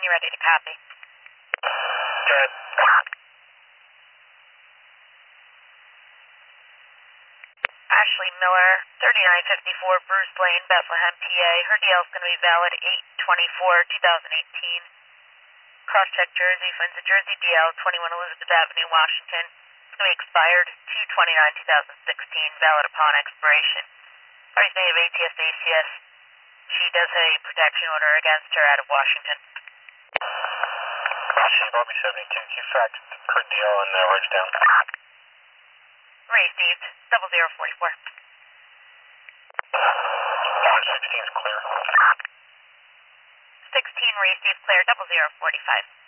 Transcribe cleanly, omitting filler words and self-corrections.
ready to copy. Good. Ashley Miller, 3954 Bruce Lane, Bethlehem, PA. Her DL is going to be valid 8/24/2018. Cross-check Jersey, finds a Jersey DL, 21 Elizabeth Avenue, Washington. It's going to be expired 2/29/2016, valid upon expiration. Parties may have ATS to ACS. She does have a protection order against her out of Washington. Washington, Bobby 72, Q-Fax, her DL and writes down. Received, 0044. 16 is clear. 16 received, clear, 0045.